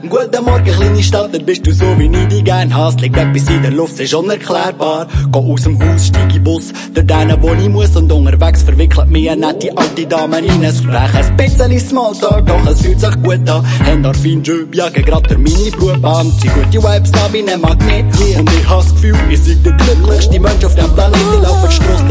Guten Morgen, kleine Stadt, dann bist du so, wie ich dich gern has. Liegt etwas in der Luft, ist unerklärbar. Geh aus dem Haus, steig in Bus, dort hin, wo ich muss. Und unterwegs verwickelt mich eine nette alte Dame in ein Gespräch. Ein bisschen Smalltalk, doch es fühlt sich gut an. Endorphin, jagen grad der Mini-Bub an. Sie gute Vibes da wie ein Magnet. Und ich has das Gefühl, ich sei der glücklichste Mensch auf dem Planeten. Ich laufe die Strasse